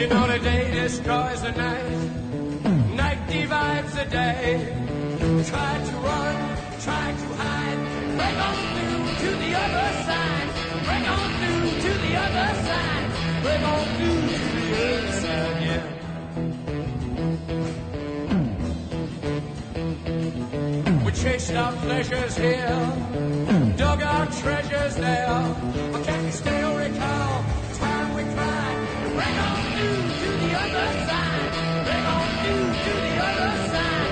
You know the day destroys the night, night divides the day. Try to run, try to hide, break on through to the other side, break on through to the other side, break on through to the other side, yeah. We chased our pleasures here, dug our treasures there. Can we still recall the time we cried? Break on through to the other side, break on through to the other side.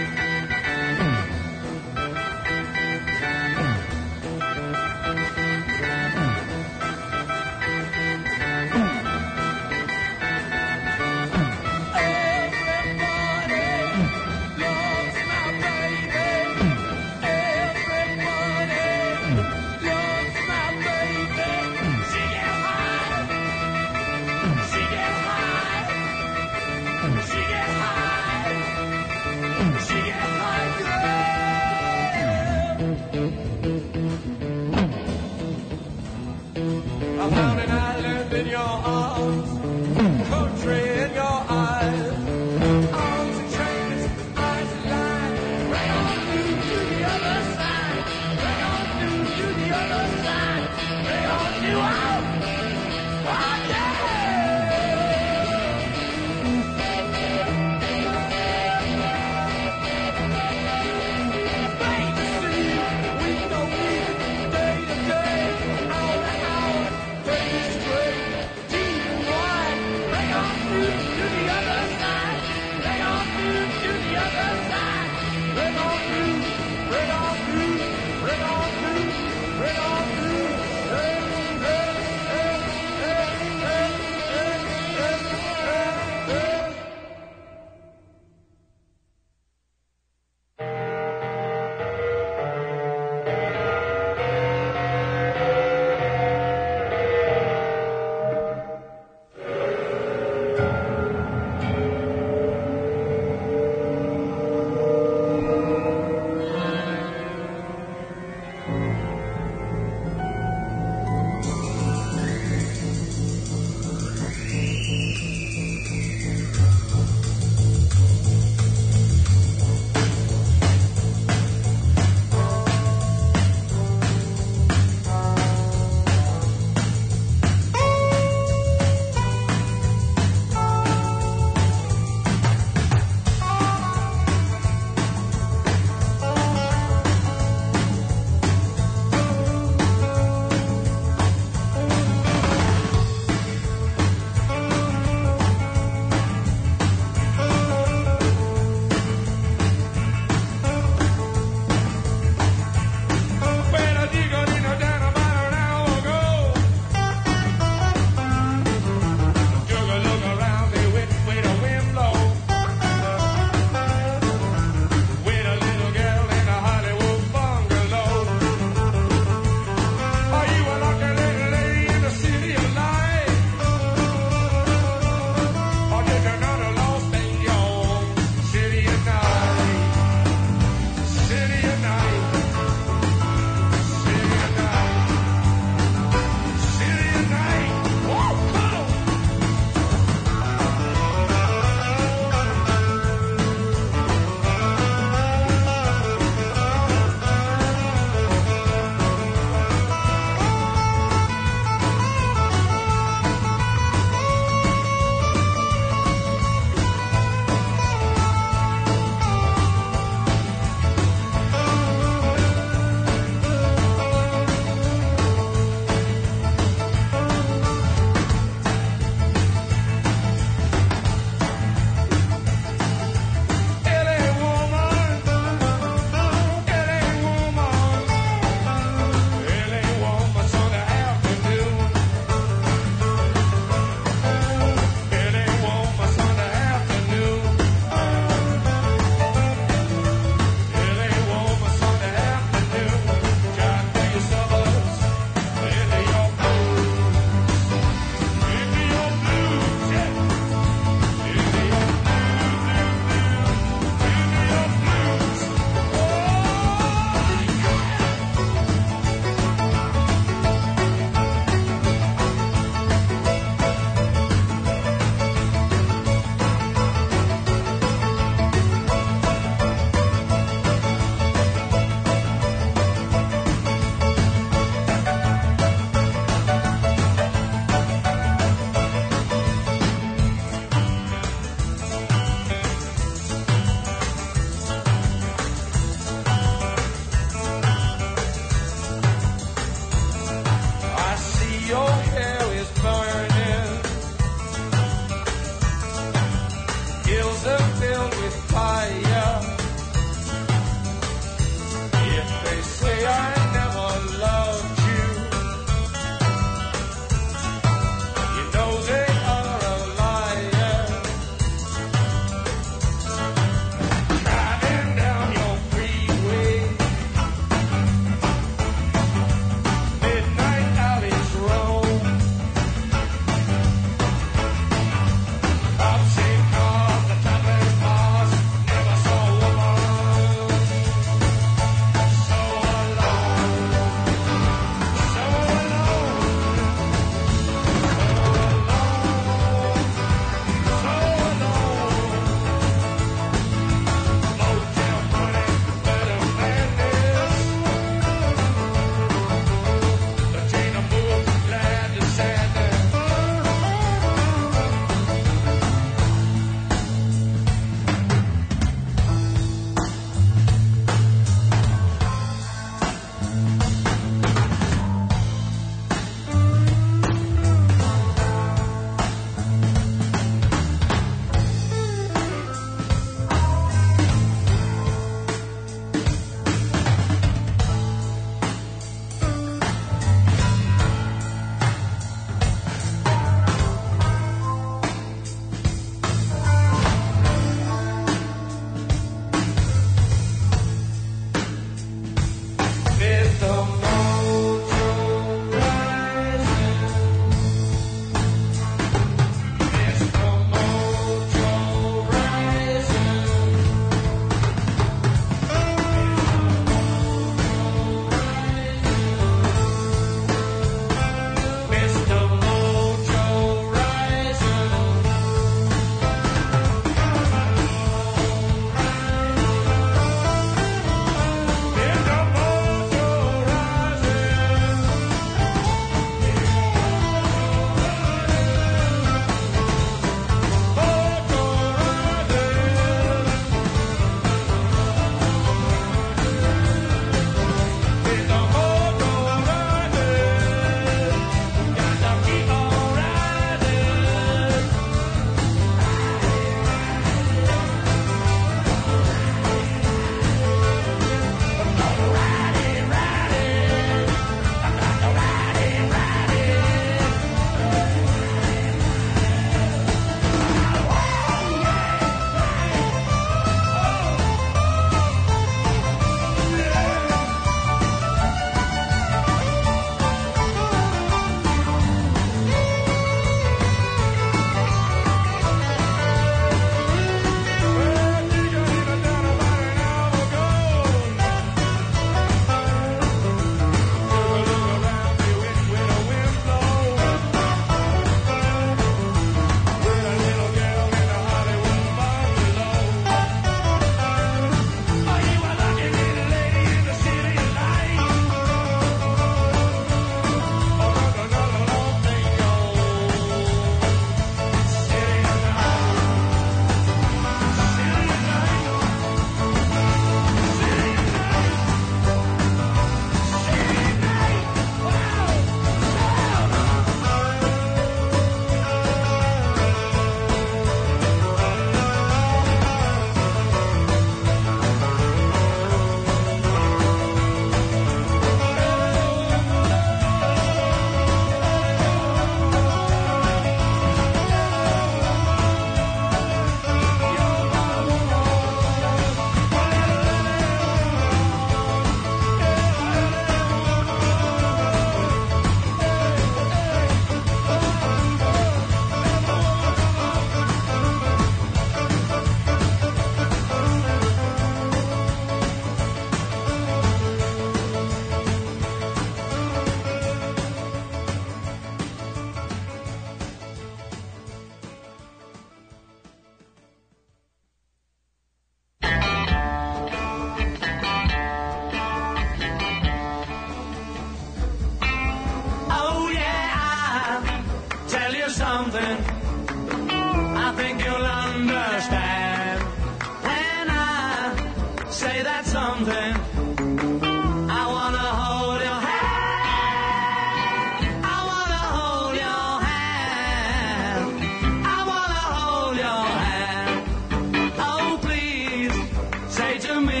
something I think you'll understand when I say that something. I wanna hold your hand. I wanna hold your hand. I wanna hold your hand. Oh, please say to me,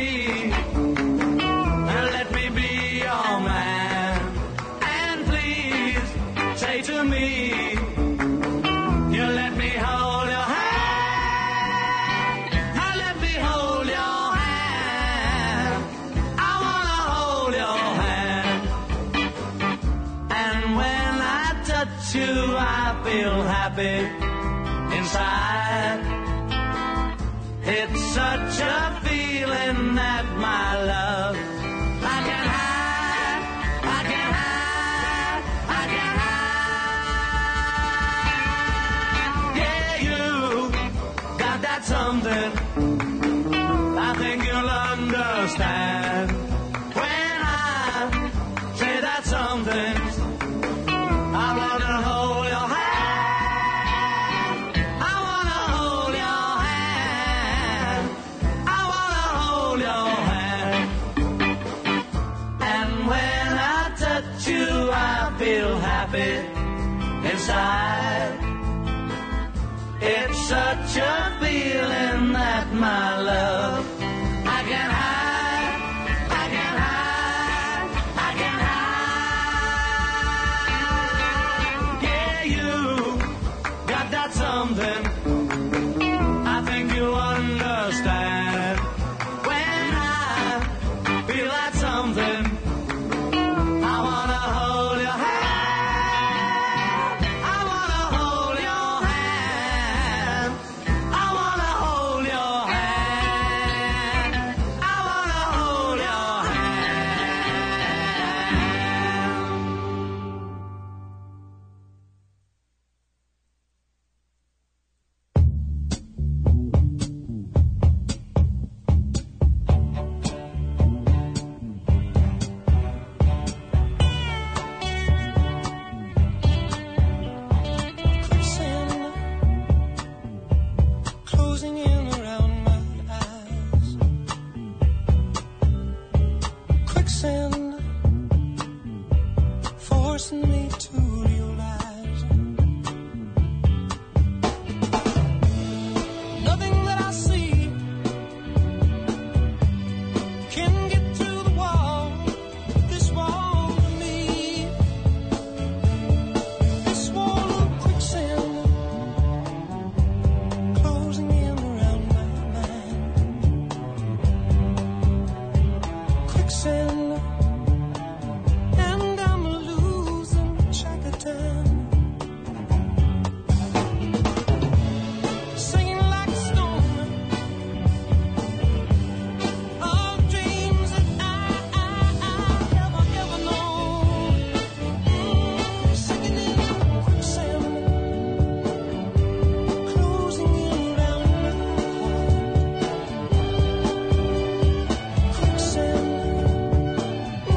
let me be your man. And please say to me, you let me hold your hand. Let me hold your hand. I wanna hold your hand. And when I touch you, I feel happy inside. It's such a feeling that my love I can hide, I can hide, I can hide. Yeah, you got that something I think you'll understand when I say that something. I wanna hold your hand. I wanna hold your hand. I wanna hold your hand. And when I touch you, I feel happy inside. It's such a feeling that my love I can hide, I can hide, I can hide. Yeah, you got that something I think you understand when I feel that something. I wanna hold your hand. I wanna hold your hand. I wanna hold your hand. I wanna hold your Closing in around my eyes. Quicksand forcing me to realize nothing that I see can get through the wall. This wall of me, this wall of quicksand closing in around my mind. Quicksand, and I'm losing track of time. Singing like a stone of dreams that I never ever known. Singing in quicksand, closing in around my heart. Quicksand,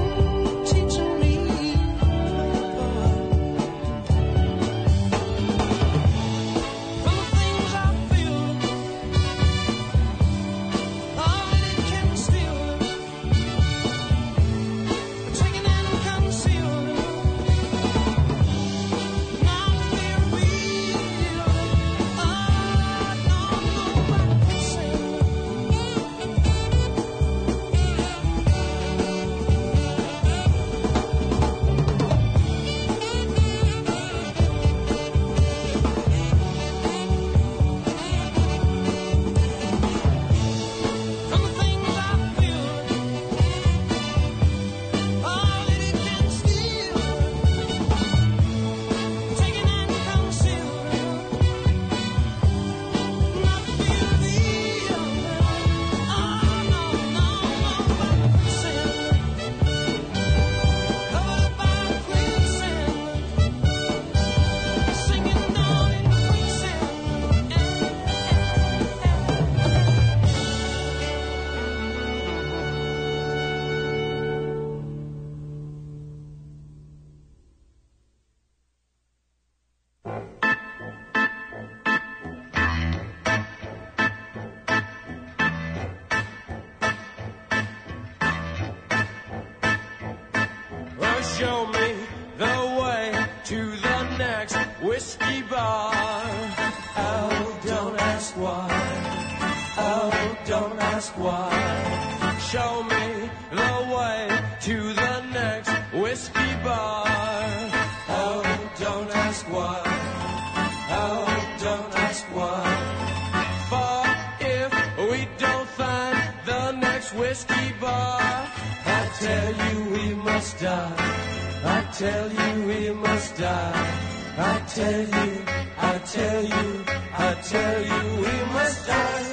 Oh, show me the way to the next whiskey bar. Oh, don't ask why. Oh, don't ask why. Show me the way to the next whiskey bar. Oh, don't ask why. Oh, don't ask why. For if we don't find the next whiskey bar, I tell you we must die. I tell you we must die. I tell you, I tell you, I tell you we must die.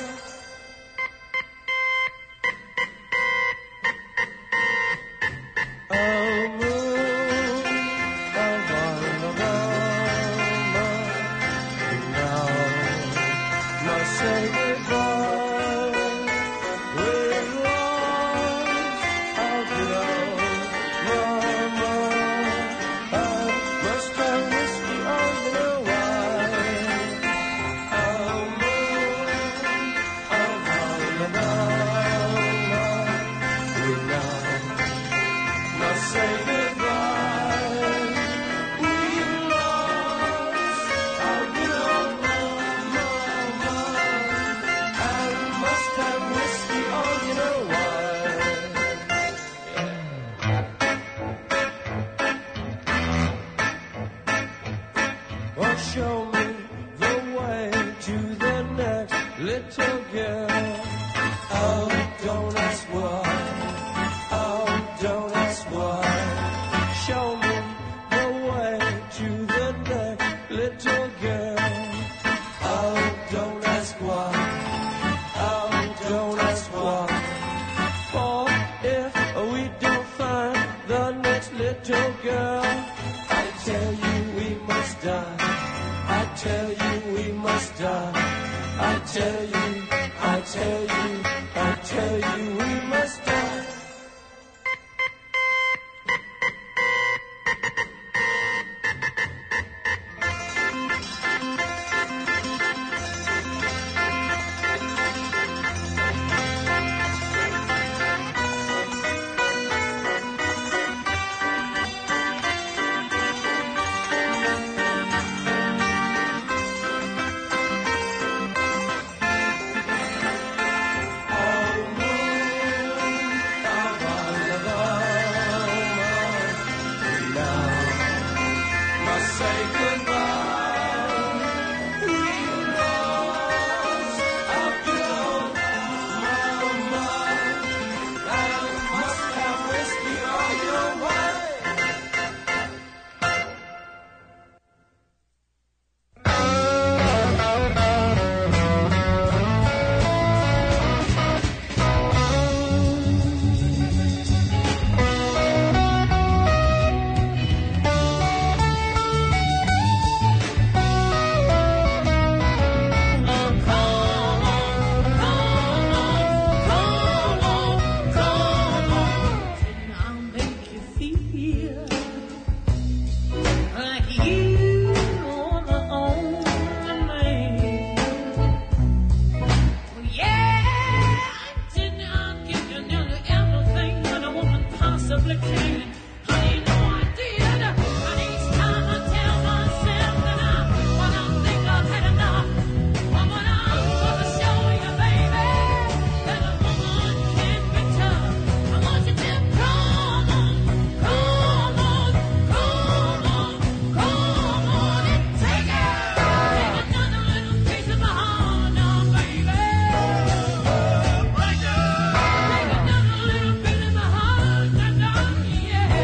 Oh, moon, oh, now must say goodbye. We've lost our girl, mama. I must have whiskey on the wine. Oh, moon, oh, we now must say goodbye. We lost our good old mama, and must have whiskey on you know why. Oh, show me the way to the next little girl. Oh, don't ask why. Oh, don't ask why. Show me the way to the next little girl. Oh, don't ask why. Oh, don't ask why. For if we don't find the next little girl, I tell you we must die. I tell you we must die. I tell you, I tell you, I tell you we must die. Say goodbye. We lost our good old mama, and must have whiskey on your way. Yeah.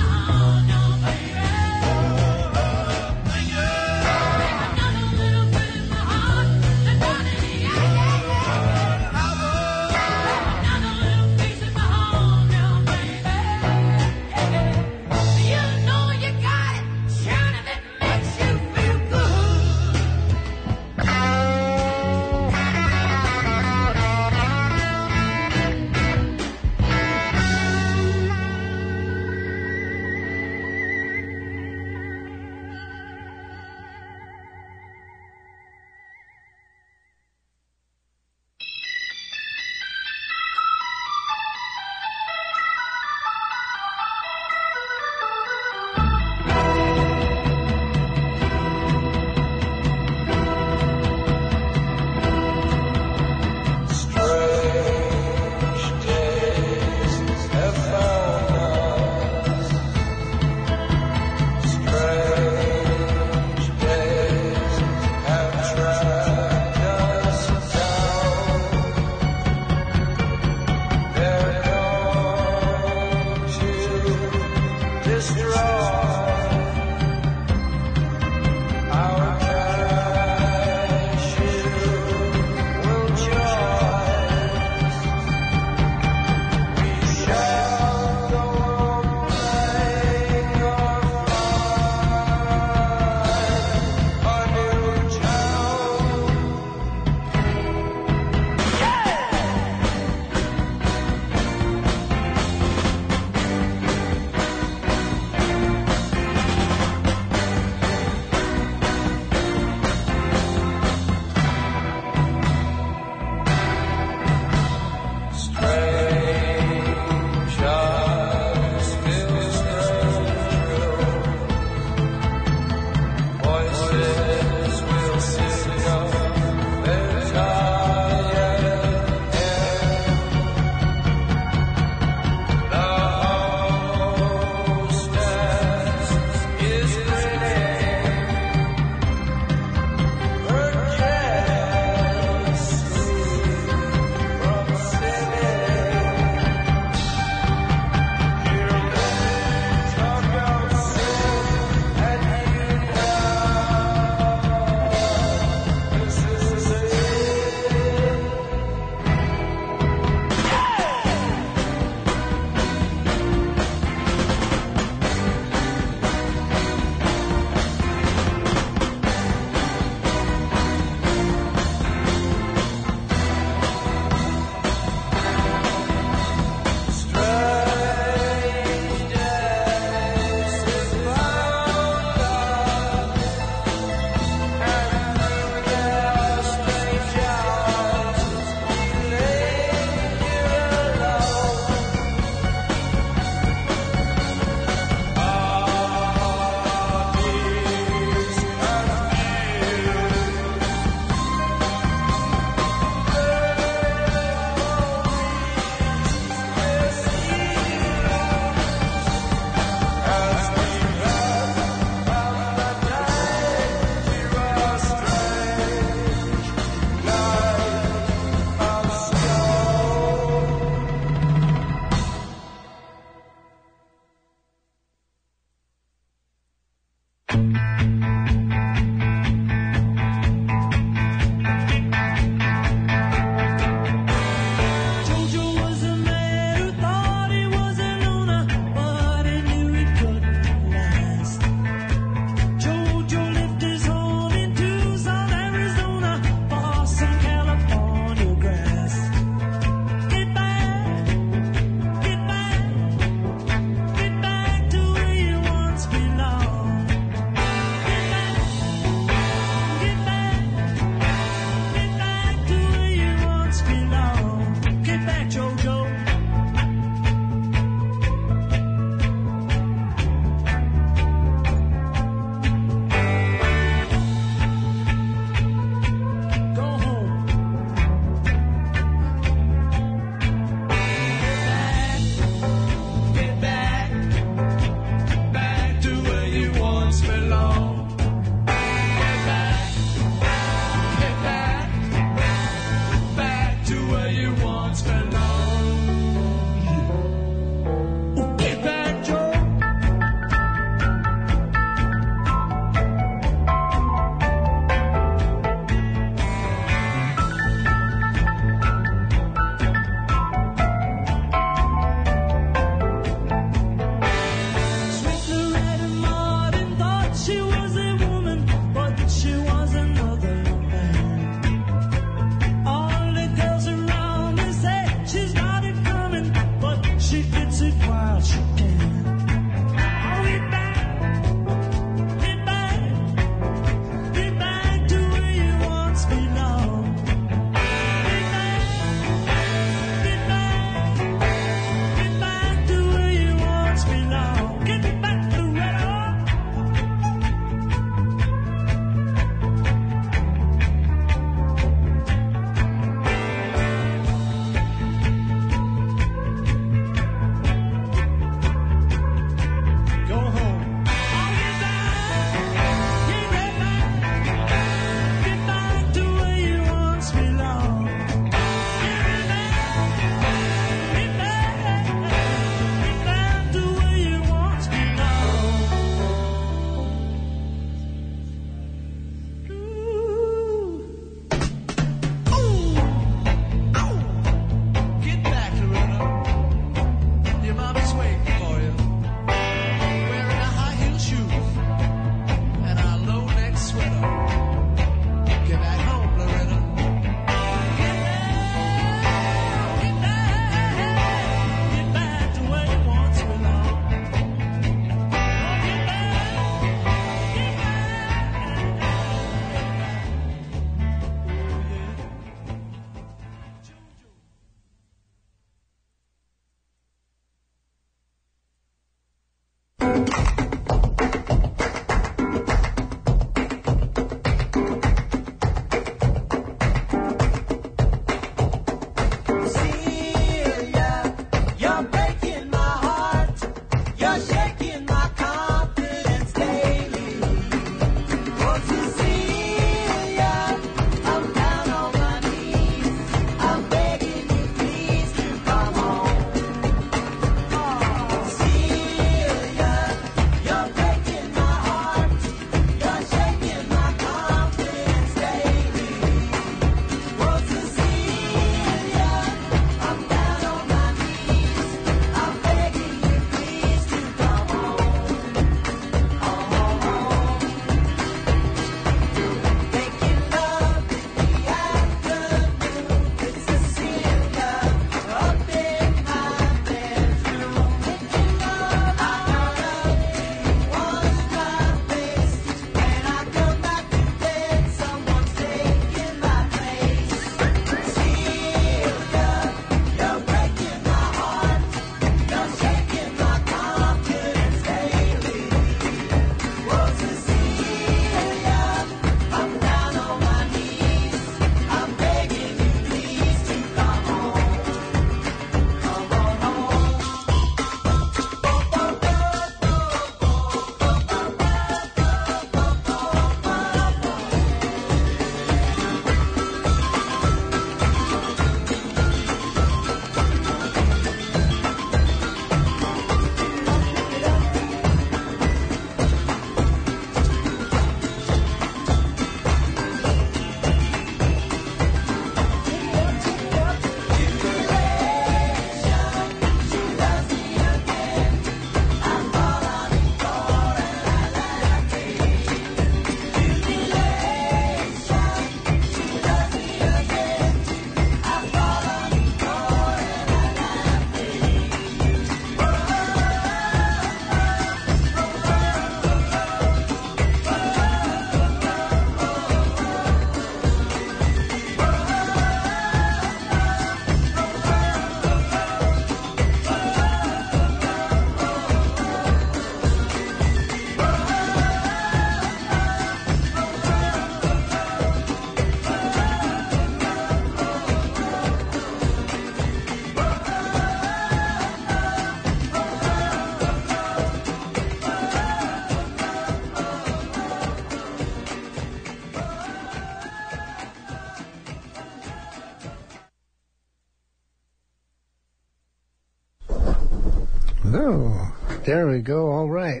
Oh, there we go. All right.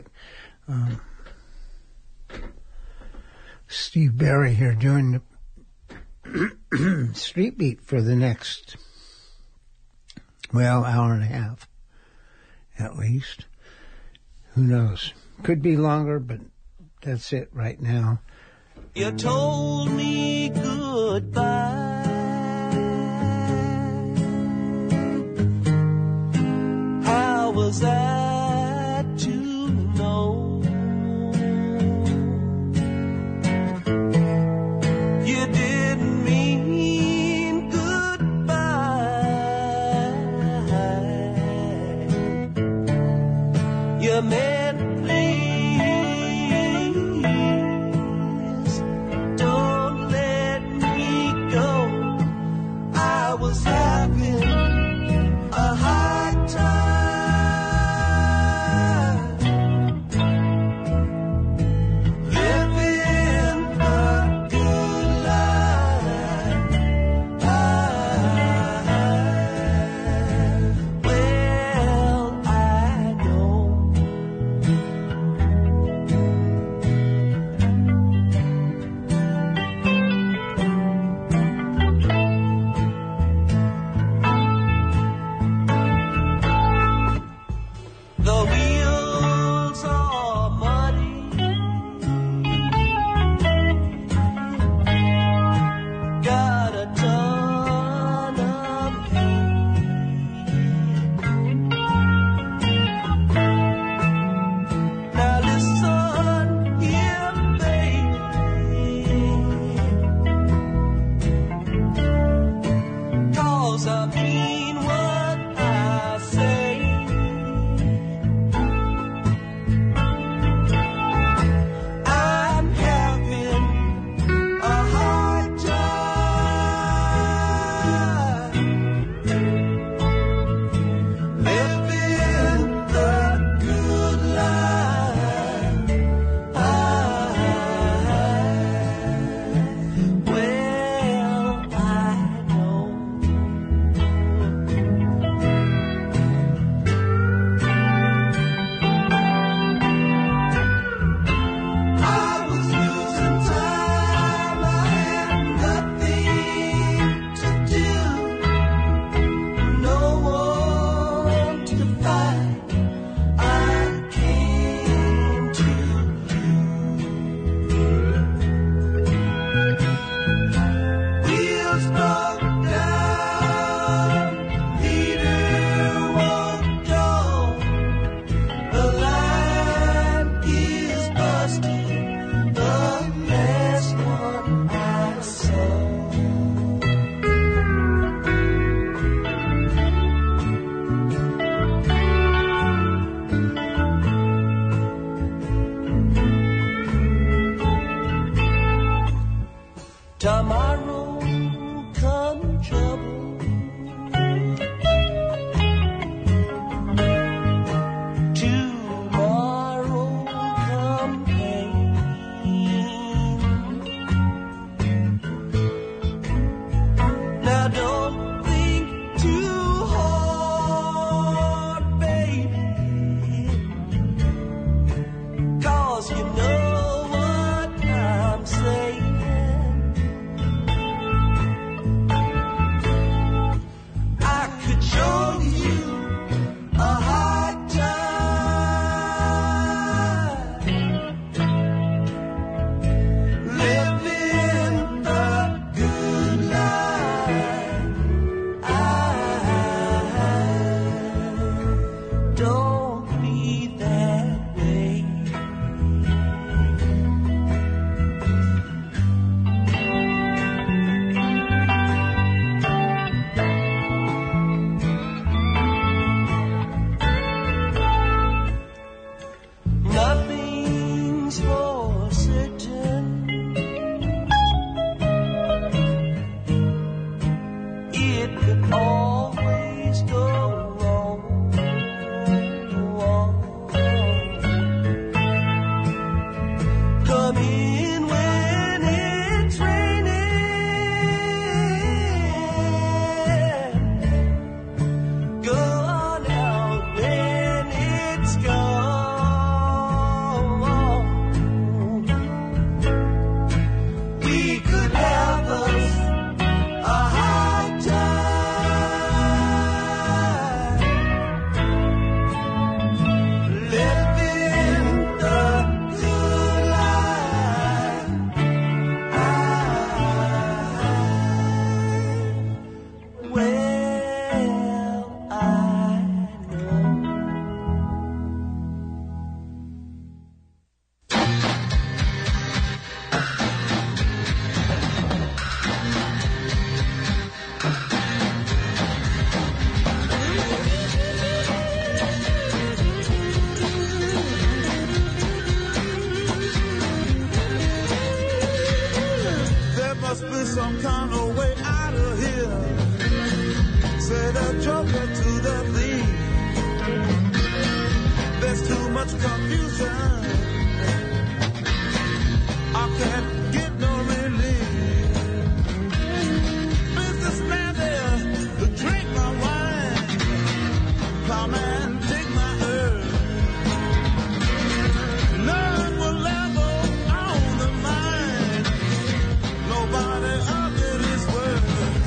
Steve Barry here doing the Street Beat for the next, hour and a half, at least. Who knows? Could be longer, but that's it right now. You told me goodbye. How was I to know? You didn't mean goodbye. You meant please don't let me go. I was having a hard time. Tomorrow come trouble. Tomorrow come pain. Now don't think too hard, baby, 'cause you know what I'm saying. some kind of way out of here. Say the joker to the thief. There's too much confusion. I can't get no relief. Businessman there to drink my wine. Plowman take my herb. None will ever own the mine. Nobody of it is worth.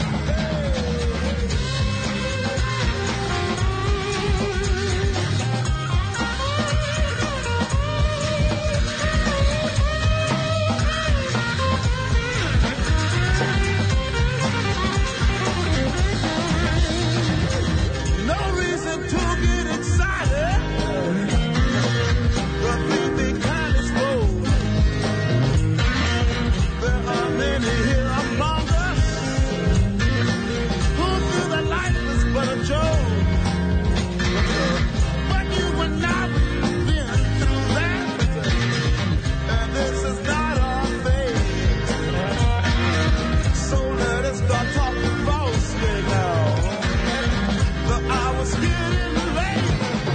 No reason to get excited. The baby kind is full. There are many here among us who feel that life is but a joke. But you and I, we've been through that, and this is not our fate. So let us start talking falsely now. The hour's getting late.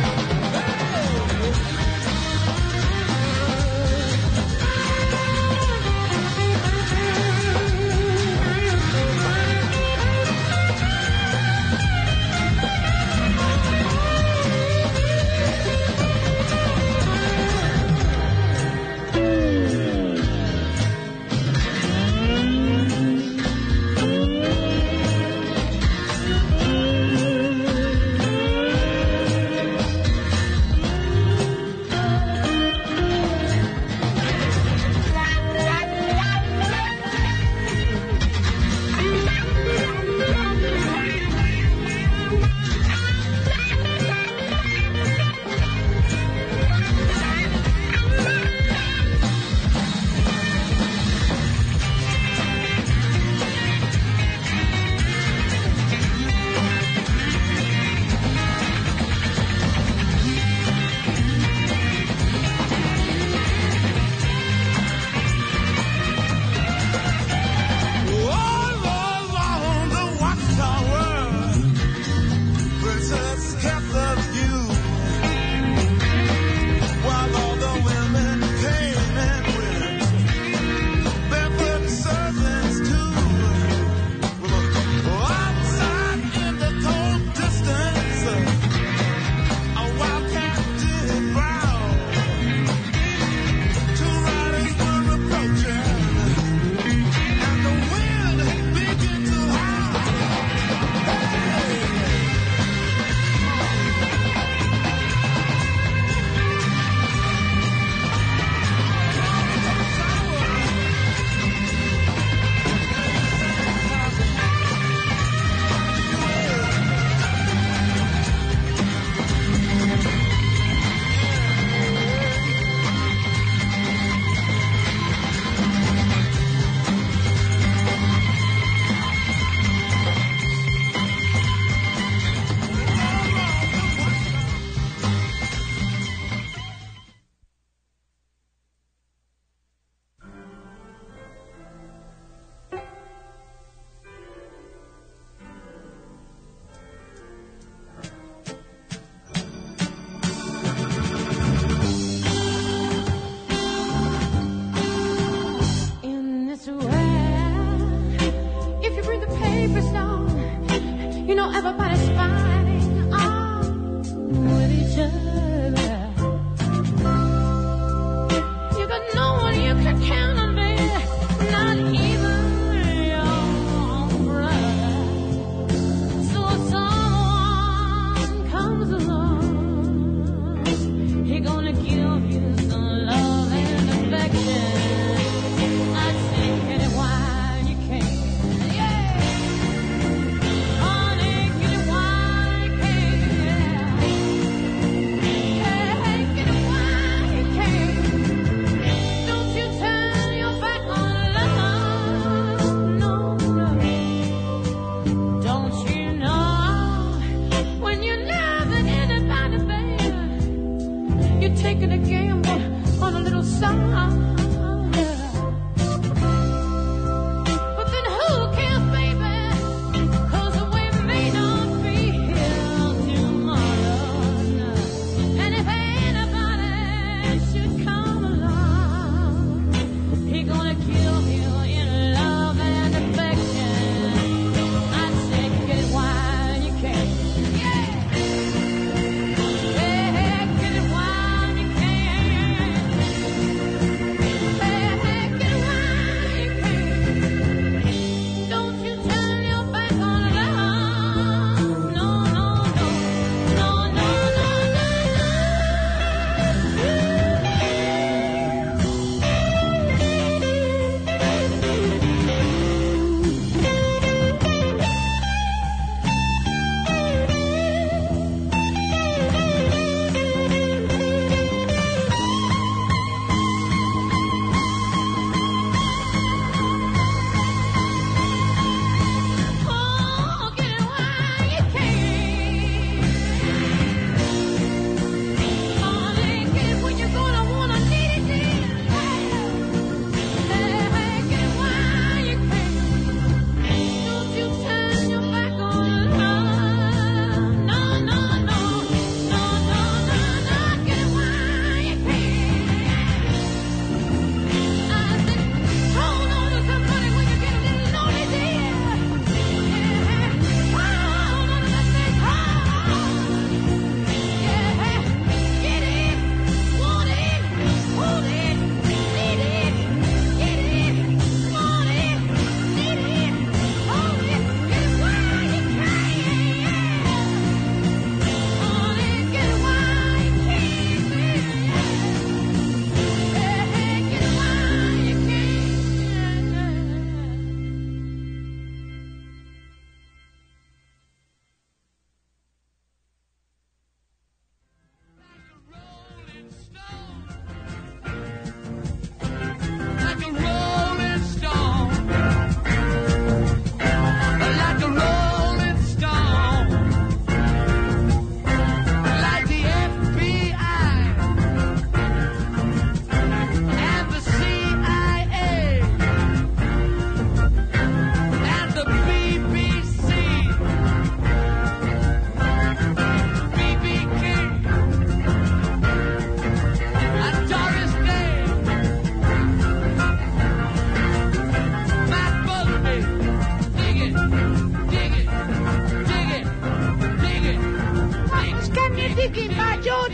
Everybody's fighting with each other. You got no one you can count on, baby, not even your own brother. So if someone comes along, he gonna give you some love and affection. I'd say it while you can. Yeah. Honey, get it while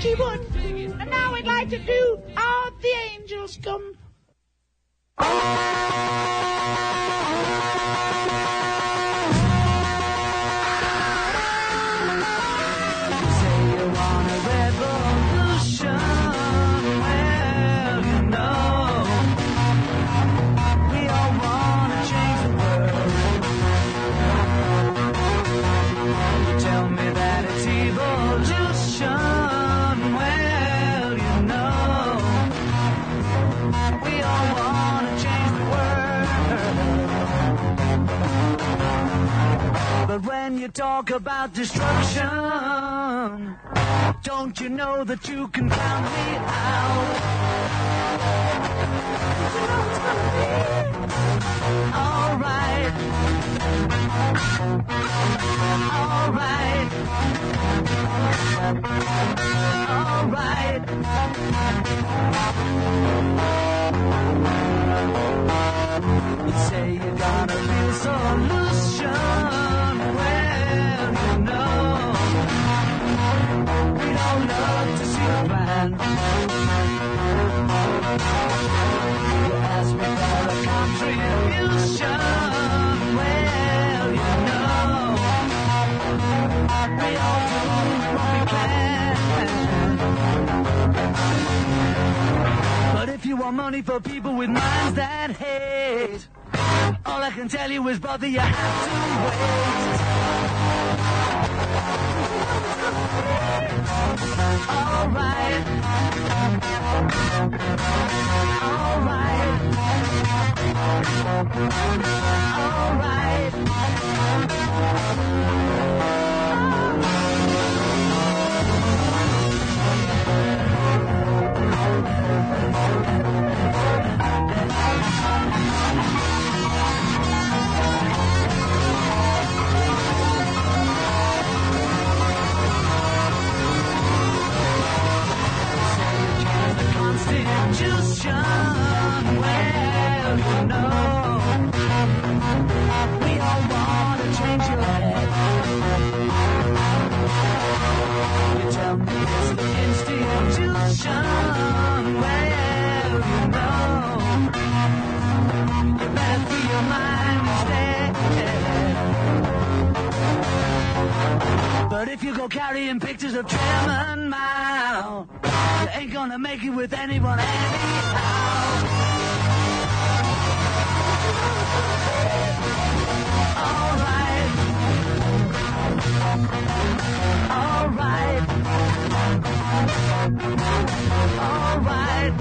she would. And now we'd like to do All the Angels Come. But when you talk about destruction, don't you know that you can count me out? All right. All right. All right. You say you got a real solution. Well, you know, we don't love to see a plan. You ask me for a contribution. Well, you know, we all do what we can. But if you want money for people with minds that hate, all I can tell you is, brother, you have to wait. All right. All right. All right. Constitution, well, you know, we all want to change your head. You tell me it's the institution, well, you know, you better free your mind instead. But if you go carrying pictures of Chairman Mao, you ain't gonna make it with anyone anyhow. All right. All right. All right.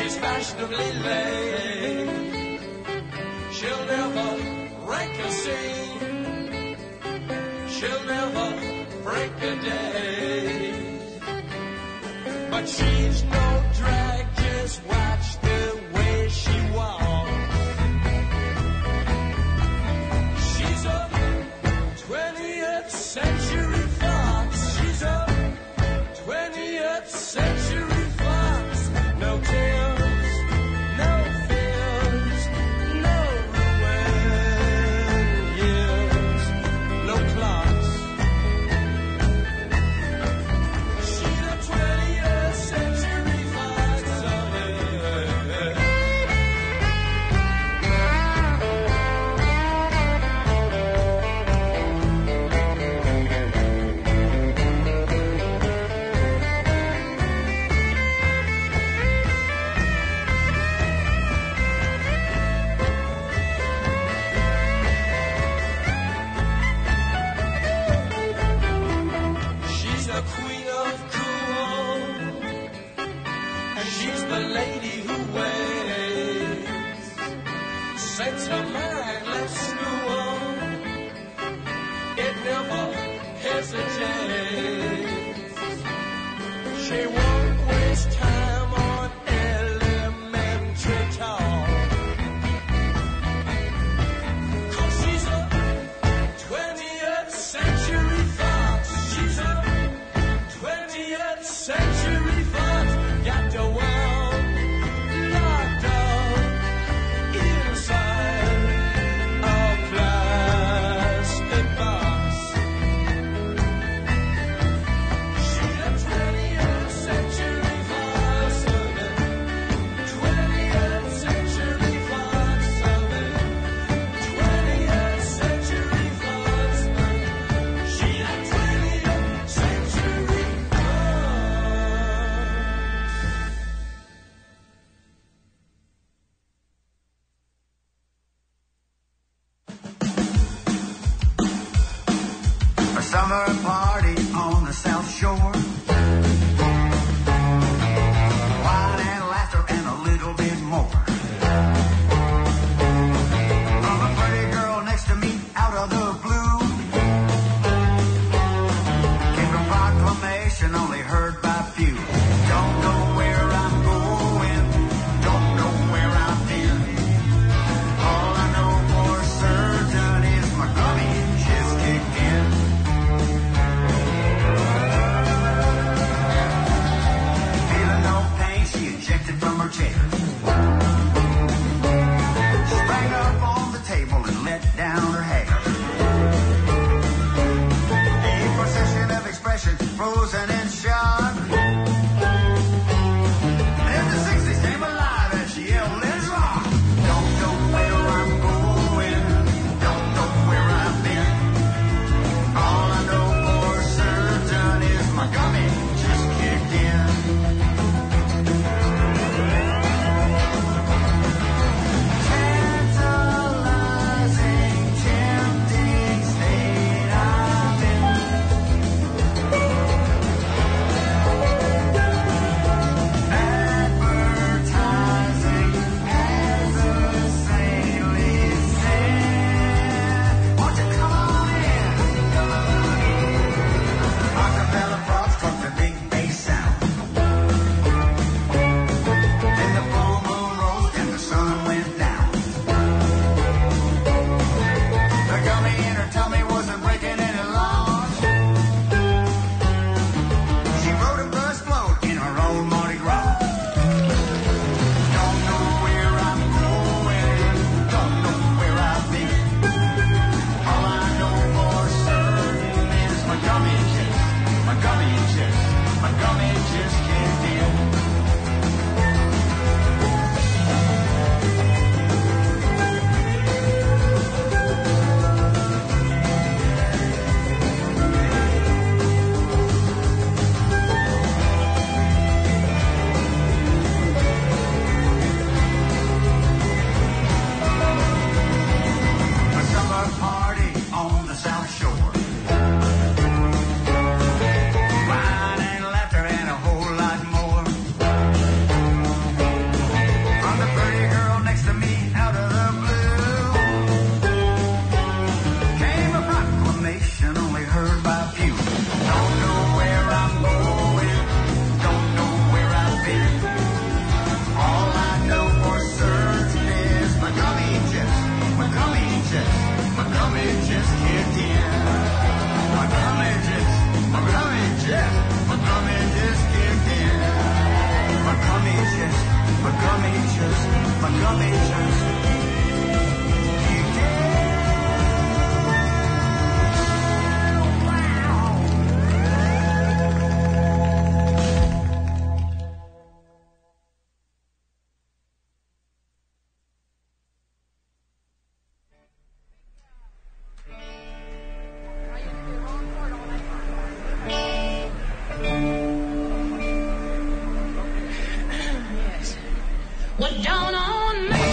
she's fashionably late. She'll never rank a scene. She'll never break a day. But she's no drag, just watch the way she walks. She's a 20th century fox. She's a 20th century fox. No tears, no fears, no ruined years, no clocks. She's a 20th century fox. She's the queen of cool, and she's the lady who waits. Sets her mind left school, it never hesitates. She won't waste time on elementary talk. 'Cause she's a 20th century fox. She's a 20th century fox. Got the world locked up inside a plastic box. She's a 20th century fox. 20th century fox. 20th century fox. She's a 20th century A summer party on the South Shore. Wine and laughter and a little bit more. From a pretty girl next to me out of the blue came a proclamation only heard by few. Don't know where I'm going, don't know where I've been. All I know for certain is my gummy just kicked in. my gummy just, my gummy just. Well, down on me.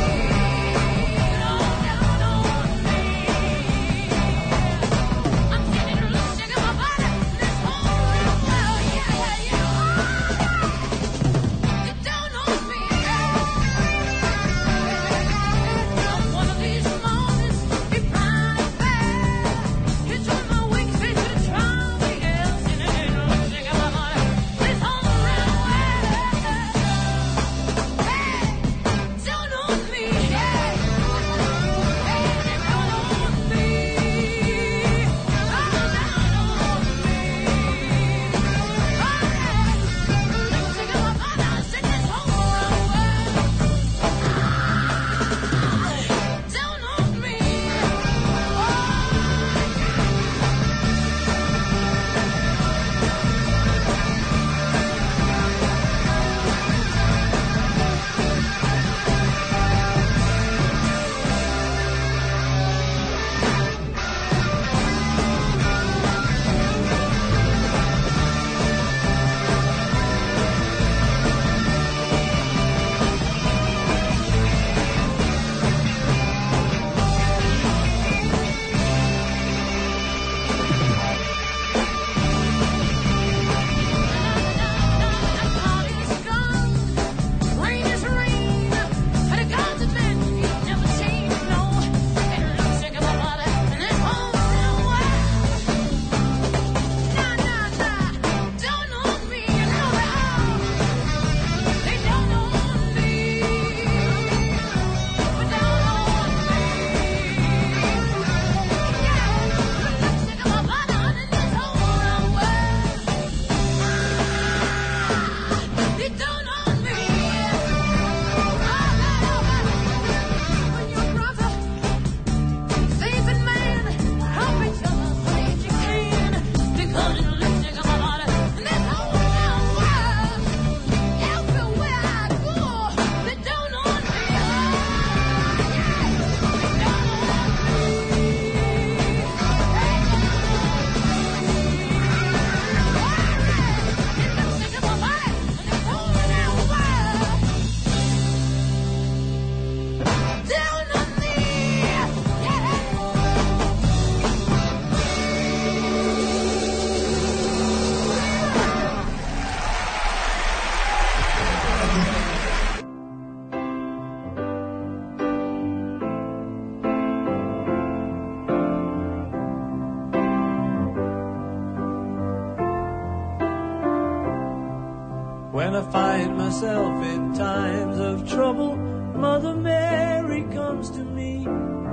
When I find myself in times of trouble, Mother Mary comes to me,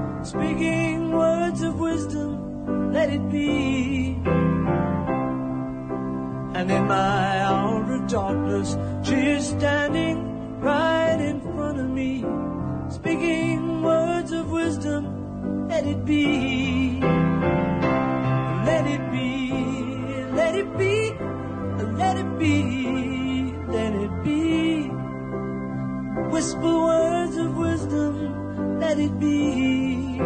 speaking words of wisdom, let it be. And in my hour of darkness, she is standing right in front of me, speaking words of wisdom, let it be. Let it be, let it be, let it be, let it be. Whisper words of wisdom, let it be.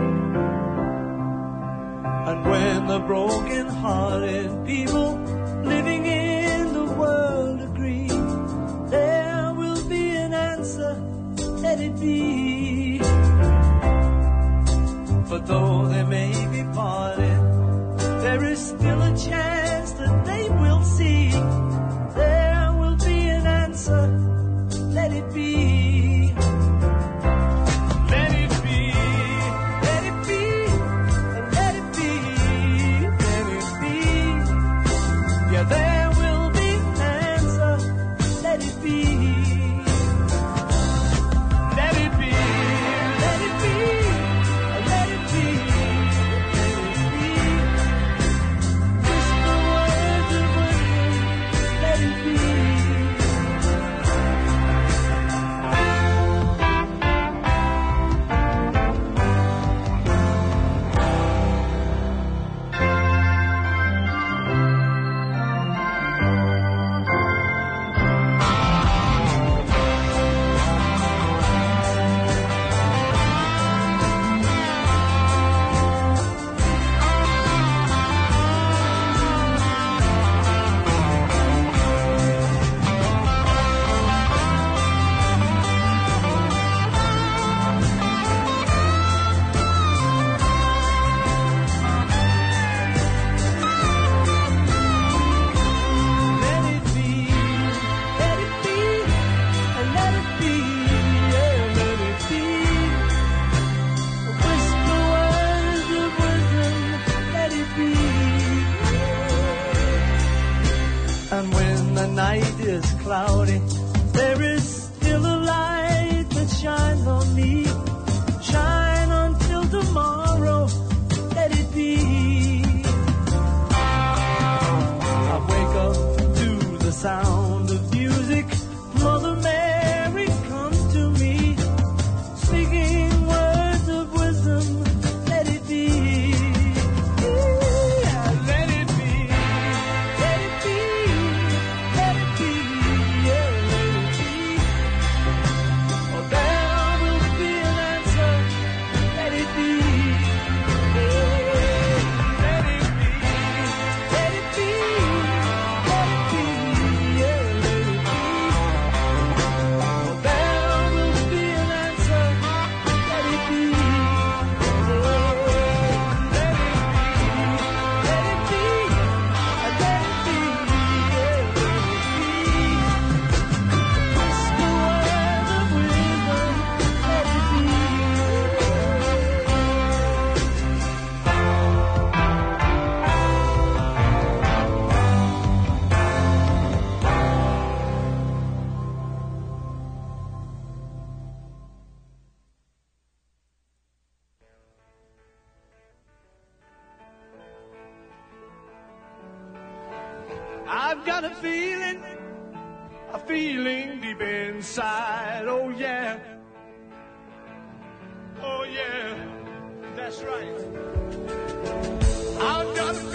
And when the broken-hearted people living in the world agree, there will be an answer, let it be. For though they may be parted, there is still a chance that they will see. There will be an answer, let it be. Let it be, let it be, let it be, let it be. Yeah, there will be an answer, let it be. Let it be, let it be, let it be, let it be. I've got a feeling deep inside. Oh yeah, oh yeah, that's right. I've got a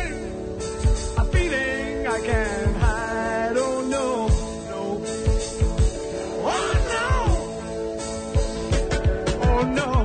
feeling I can't hide. Oh no, no, oh no, oh no.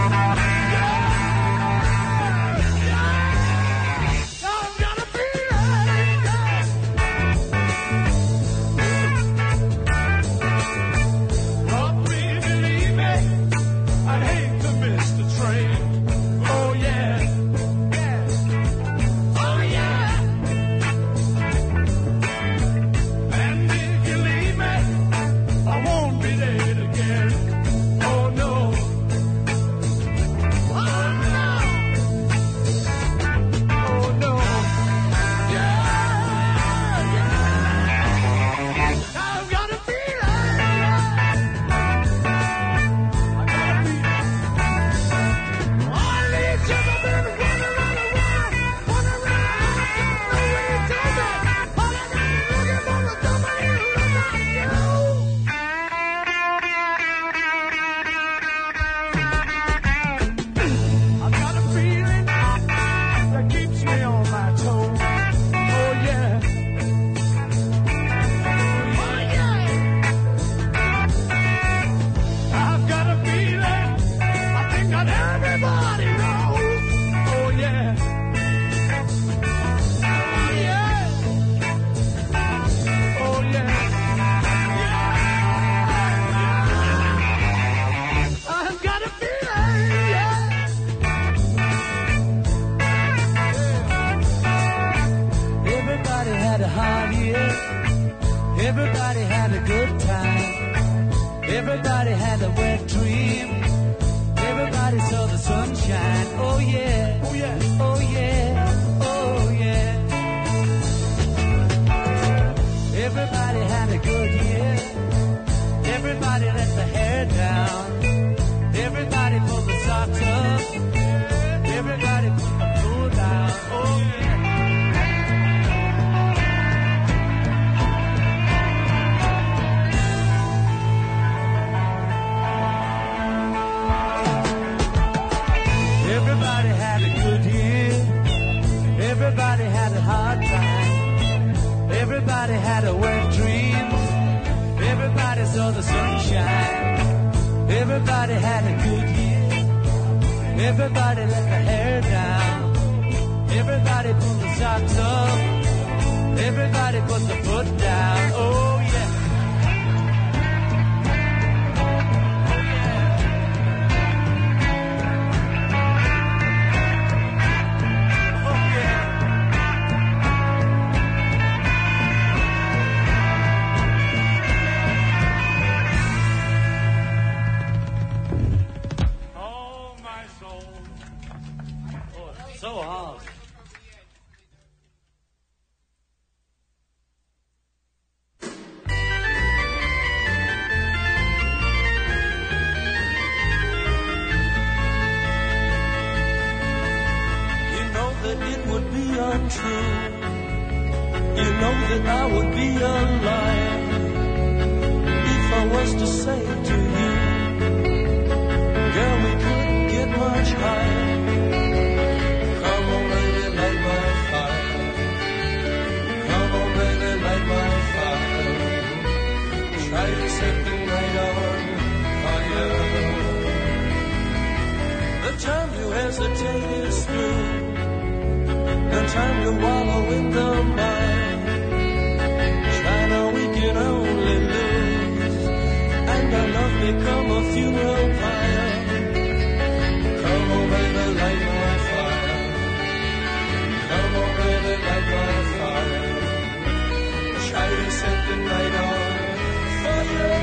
Everybody had a good time. Everybody had a wet dream. Everybody saw the sunshine. Oh yeah, oh yeah, oh yeah, oh yeah. Everybody had a good year. Everybody let the hair down. Everybody pulled the socks up. Everybody put the food down. Oh yeah. Everybody had a good year. Everybody had a hard time. Everybody had a wet dream. Everybody saw the sunshine. Everybody had a good year. Everybody let the hair down. Everybody pulled the socks up. Everybody put the foot down. Oh yeah. So hard. You know that it would be untrue. You know that I would be a liar if I was to say to you, girl, we couldn't get much higher. The time to hesitate is through. The time to wallow in the mire. China, we can only lose, and our love become a funeral pyre. Come on, baby, light my fire. Come on, baby, light my fire. Try to set the night on fire.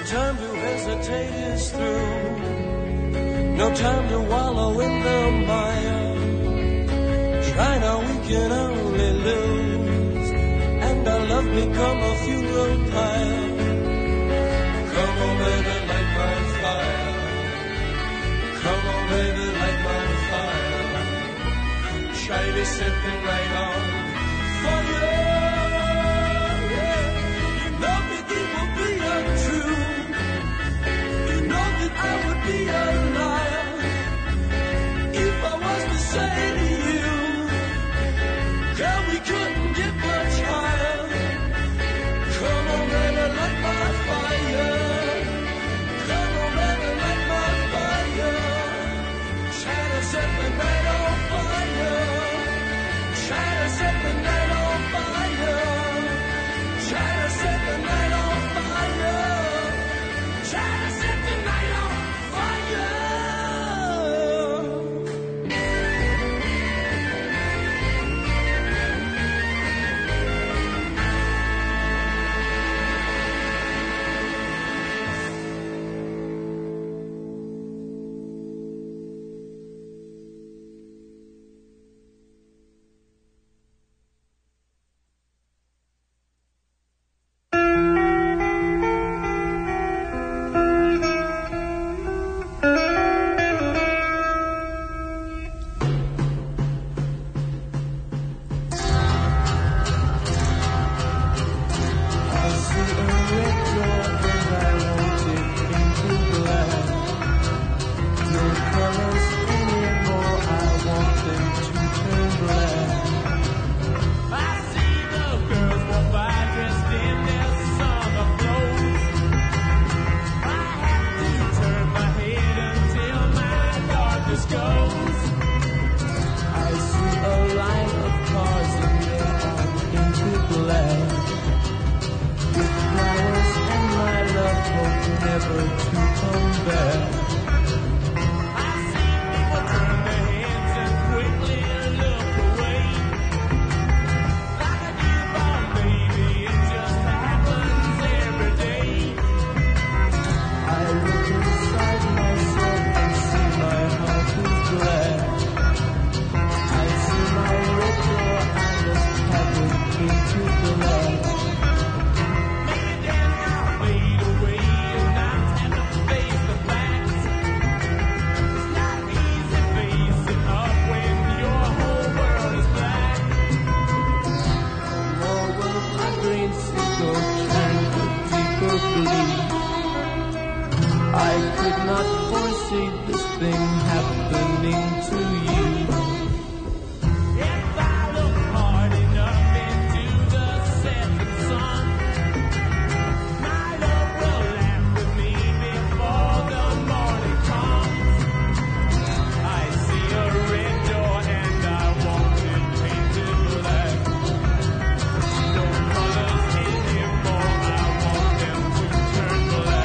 time to hesitate is through. No time to wallow in the mire. Try now, we can only lose, and our love become a funeral pyre. Come on, baby, light my fire. Come on, baby, light my fire. Try to set the right on for you. You know that it will be untrue. You know that I would be a liar if I was to say to you, girl, we couldn't get much higher. Come on, baby, light my fire. Come on, baby, light my fire. Try to set the night on fire. Try to set the night on fire. Try to set the night on fire. Try to set the night on fire.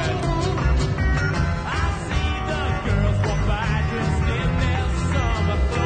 Summer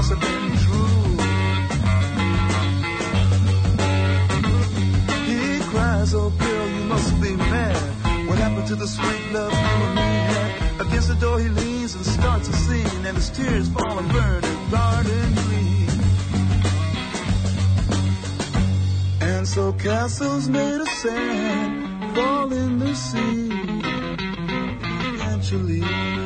must have been true. He cries, oh girl, you must be mad. What happened to the sweet love you and me had? Against the door he leans and starts a scene, and his tears fall and burn his garden green. And so castles made of sand fall in the sea eventually.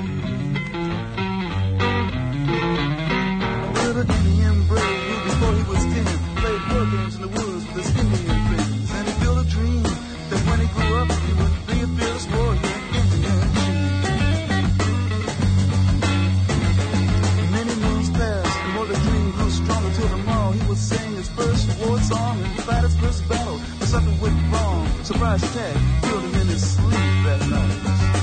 Little Jimmy and Brave knew before he was 10, played war games in the woods with his Indian friends, and he built a dream that when he grew up he would be a fearless warrior in Indian chief. Many moons passed, and more the dream grew stronger till tomorrow he would sing his first war song and fight his first battle. But something went wrong. Surprise attack killed him in his sleep that night.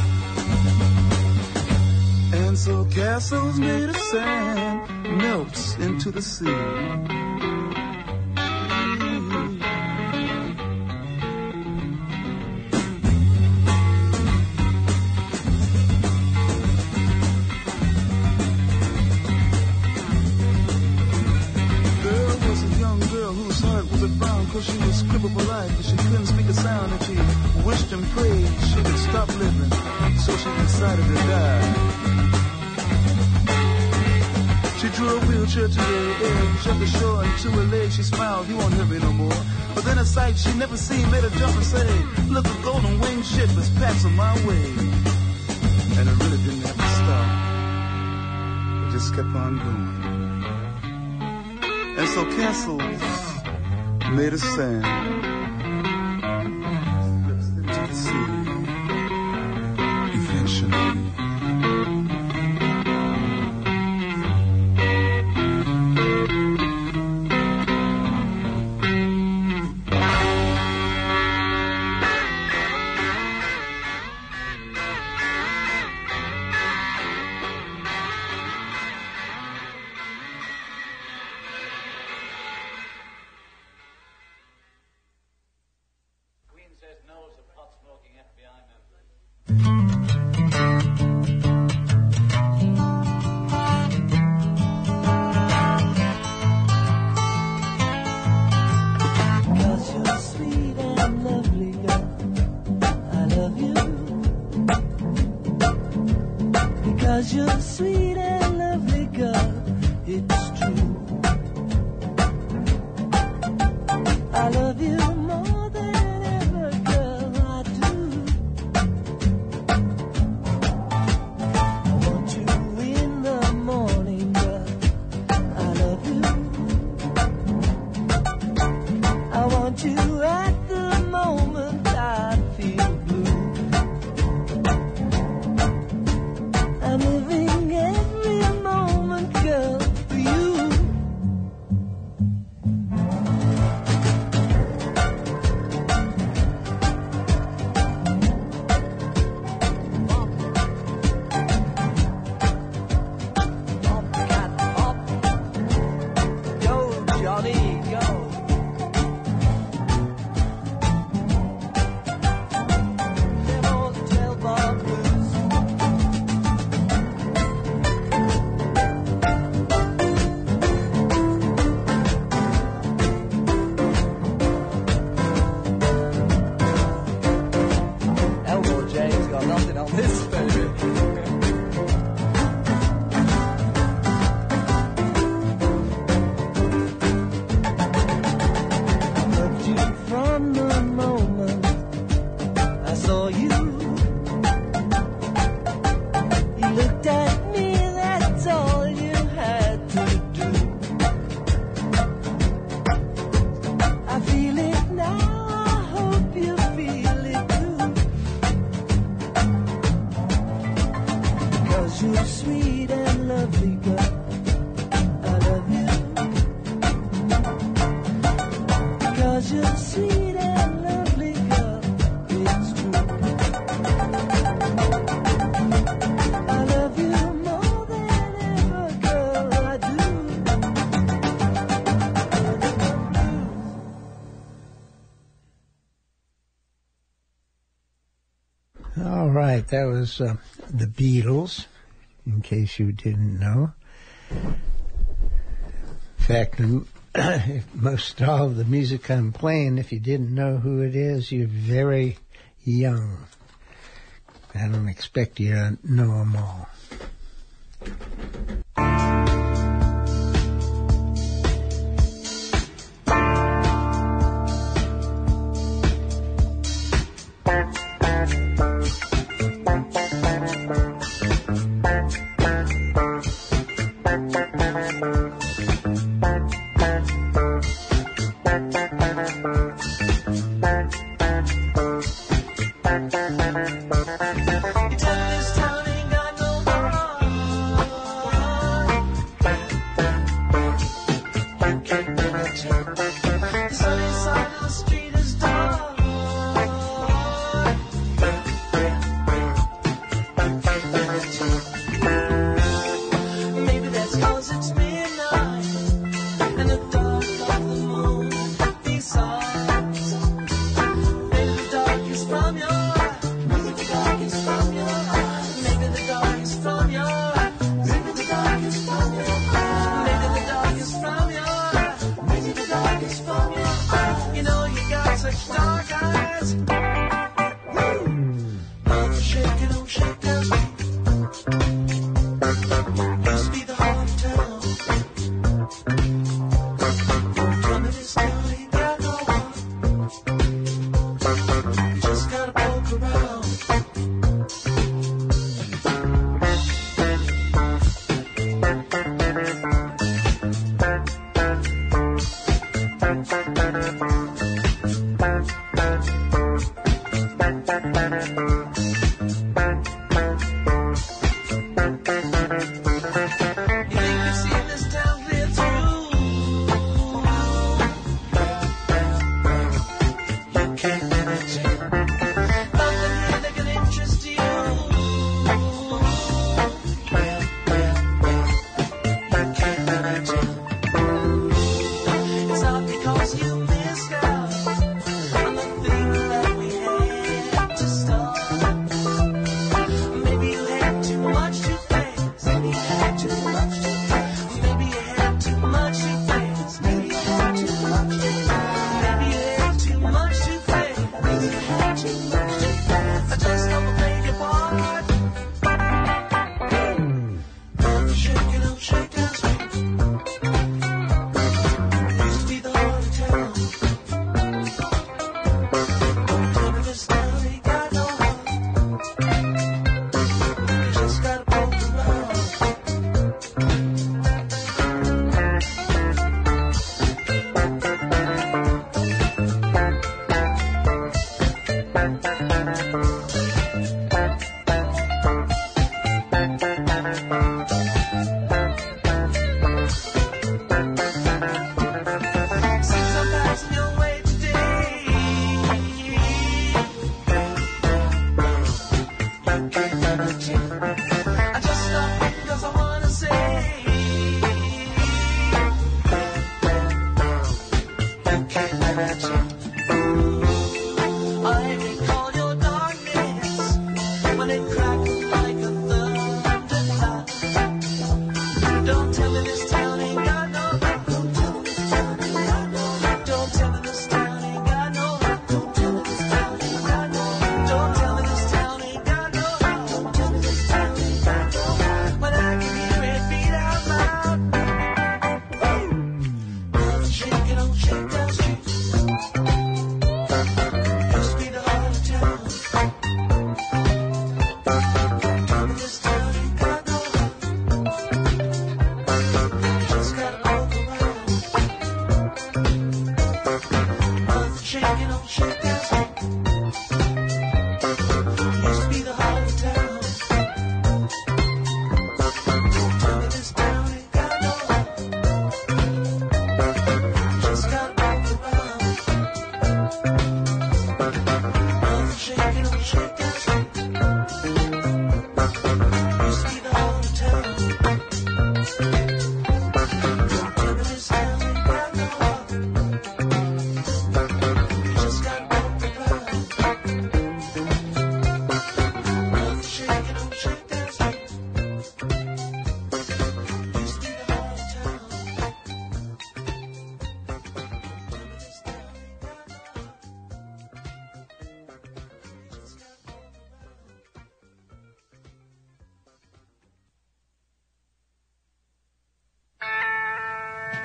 And so castles made of sand melts into the sea. Cause she was crippled for life, but she couldn't speak a sound, and she wished and prayed she could stop living, so she decided to die. She drew a wheelchair to the edge of the shore, and to her legs she smiled, "You won't hurt me no more." But then a sight she never seen made her jump and say, "Look, a golden winged ship is passing my way." And it really didn't have to stop. It just kept on going. And so castles made of sand slips into the sea eventually. That was the Beatles, in case you didn't know. fact, most all of the music I'm playing, if you didn't know who it is, you're very young. I don't expect you to know them all.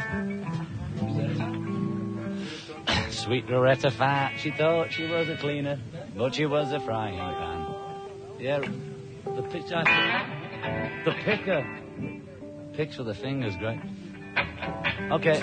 Sweet Loretta Fat, she thought she was a cleaner, but she was a frying pan. Yeah, the picker. Picks with the fingers, great. Okay.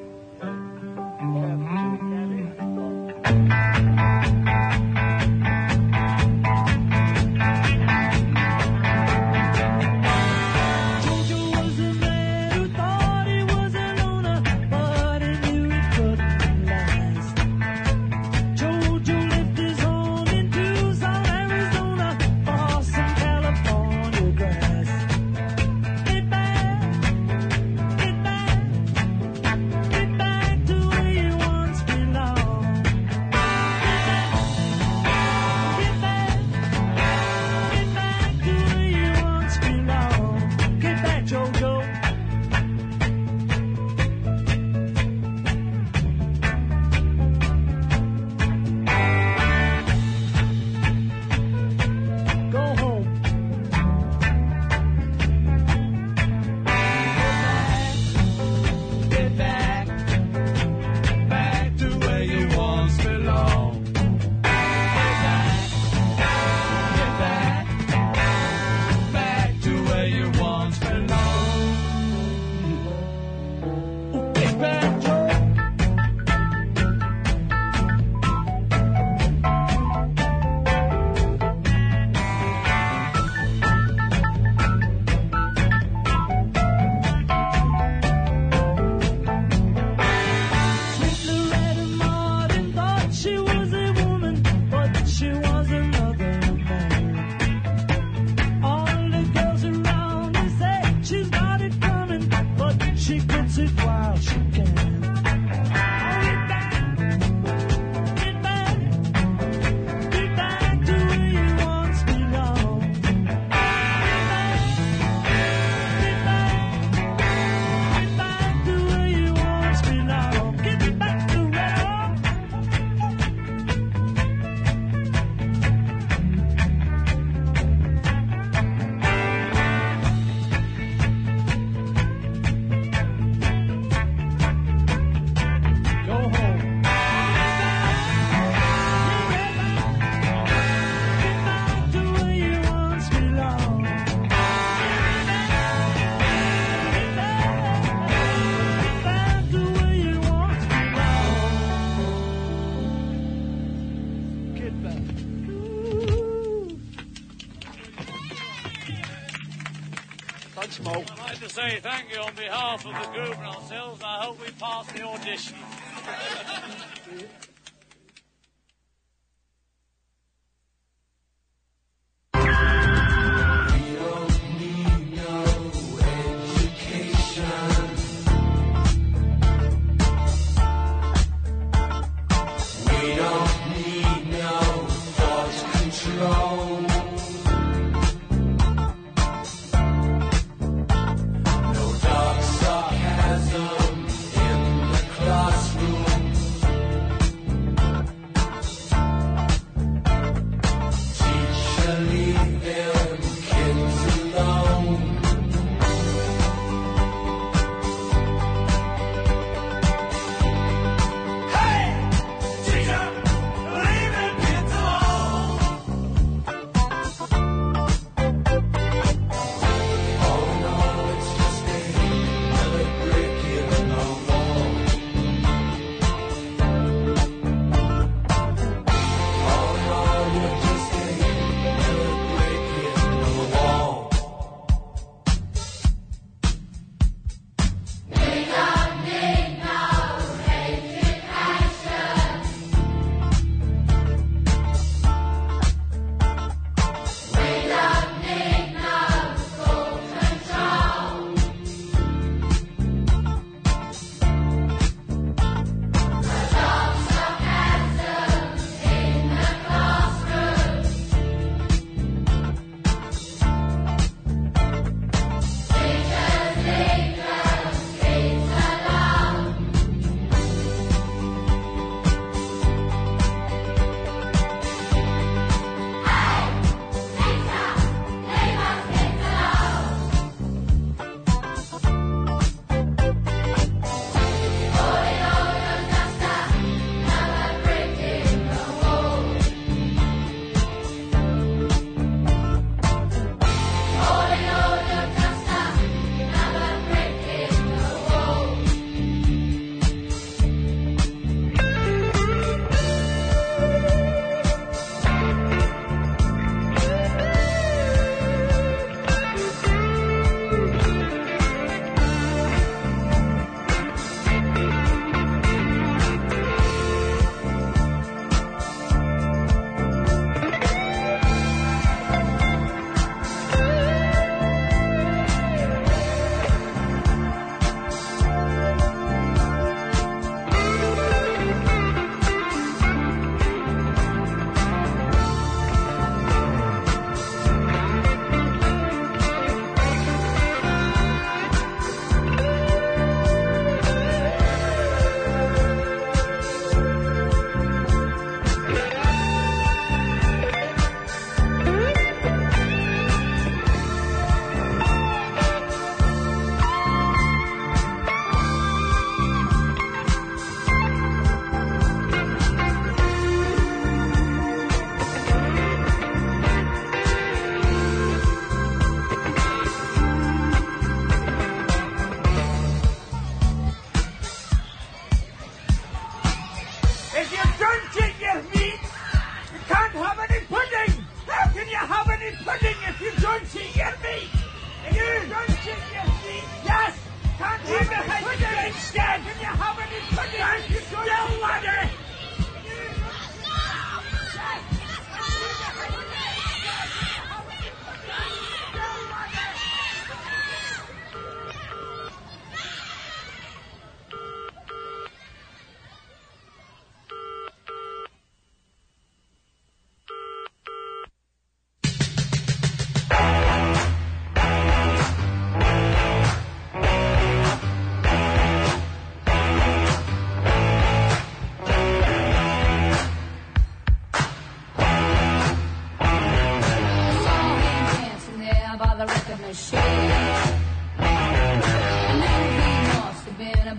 I'd like to say thank you on behalf of the group and ourselves. I hope we pass the audition.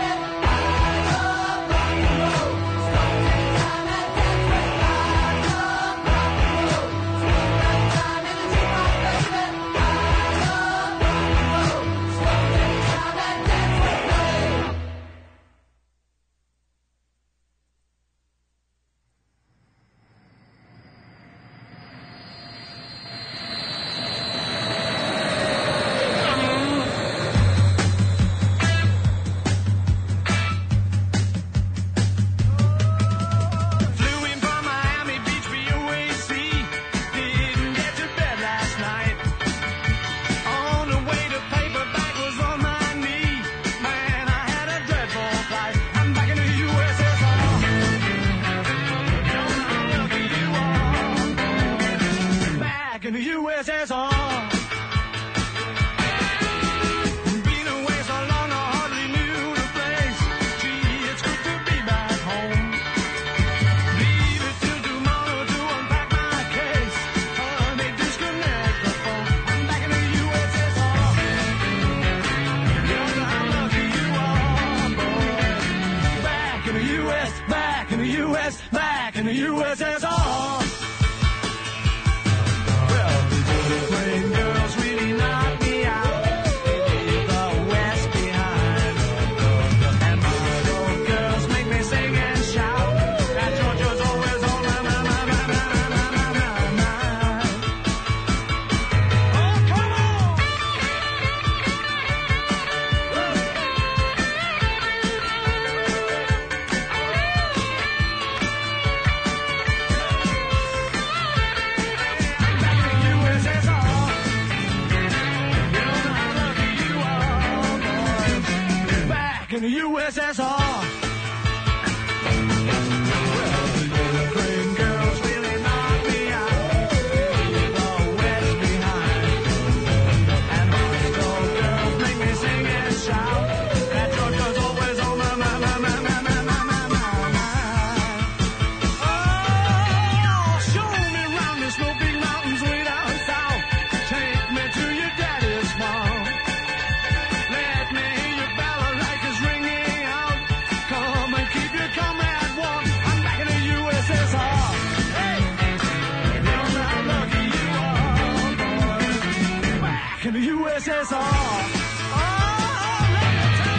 USSR. Oh, let me tell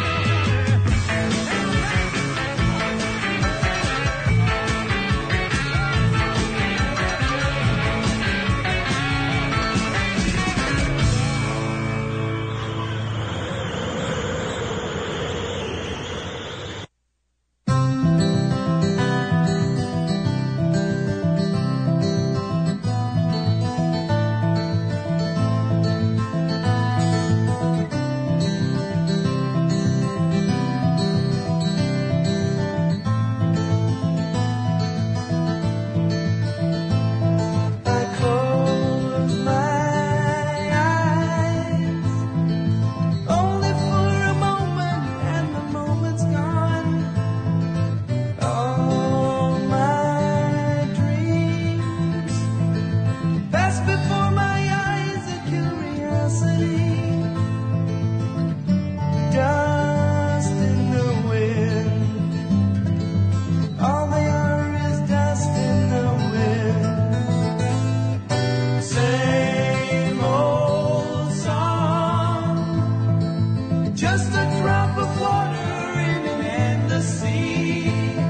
just a drop of water in an endless sea.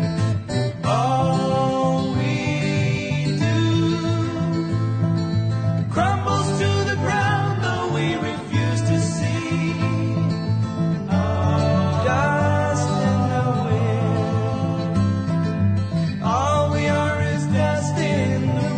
All we do crumbles to the ground, though we refuse to see. Dust in the wind. All we are is dust in the wind.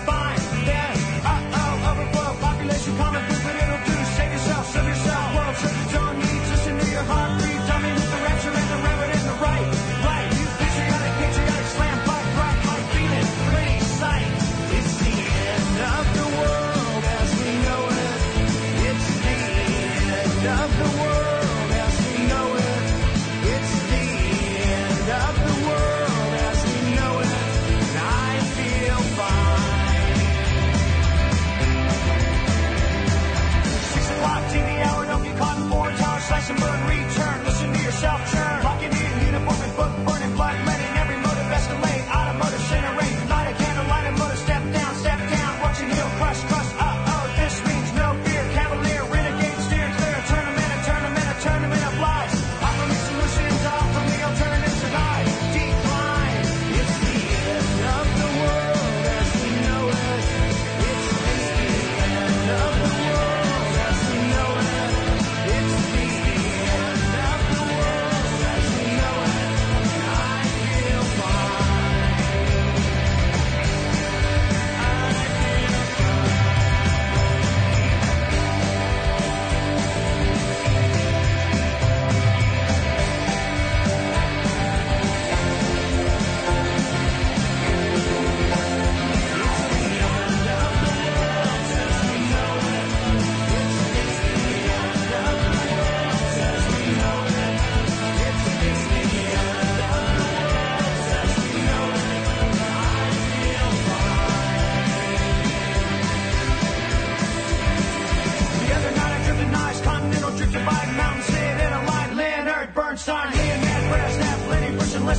Population common food, but it'll do. Save yourself, serve yourself, world, serve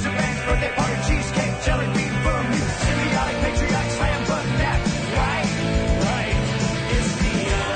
Mr. Ben's birthday party, cheesecake, jelly bean, boom, you symbiotic, patriotic, slam, but that's right, right. It's the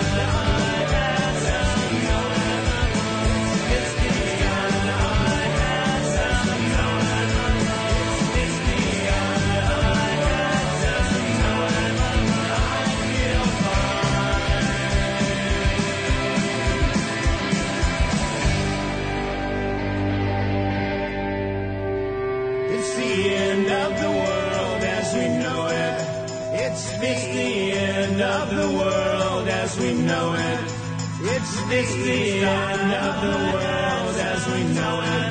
end of the world as we know it. It's the end of the world as we know it. It's the end of the world as we know it.